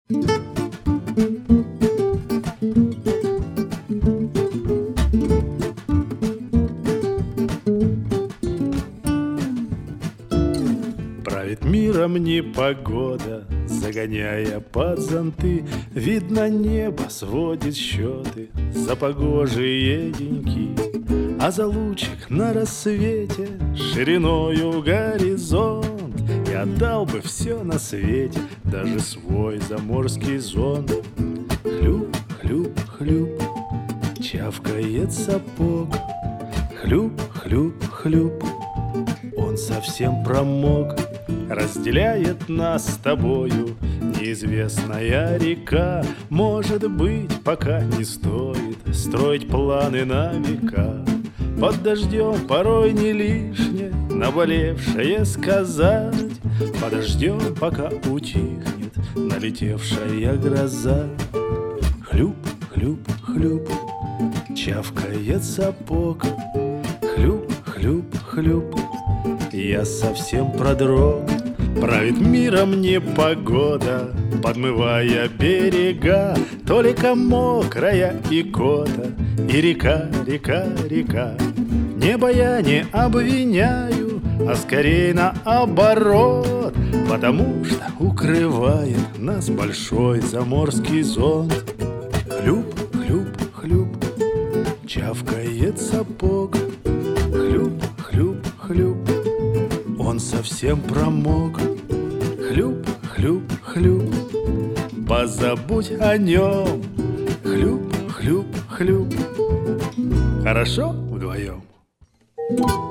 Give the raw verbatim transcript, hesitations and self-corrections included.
Правит миром непогода, загоняя под зонты. Видно, небо сводит счеты за погожие деньки. А за лучик на рассвете шириною в горизонт я отдал бы все на свете, даже свой заморский зонт. Хлюп, хлюп, хлюп, чавкает сапог. Хлюп, хлюп, хлюп, он совсем промок. Разделяет нас с тобою неизвестная река. Может быть, пока не стоит строить планы на века. Под дождем порой не лишнее наболевшее сказать. Подождем, пока утихнет налетевшая гроза. Хлюп, хлюп, хлюп, чавкает сапог. Хлюп, хлюп, хлюп, я совсем продрог. Правит миром непогода, подмывая берега. Только мокрая икота и река, река, река. Небо я не обвиняю, а скорее наоборот, потому что укрывает нас большой заморский зонт. Хлюп, хлюп, хлюп, чавкает сапог. Хлюп, хлюп, хлюп, он совсем промок. Хлюп, хлюп, хлюп, позабудь о нем. Хлюп, хлюп, хлюп, хорошо вдвоем.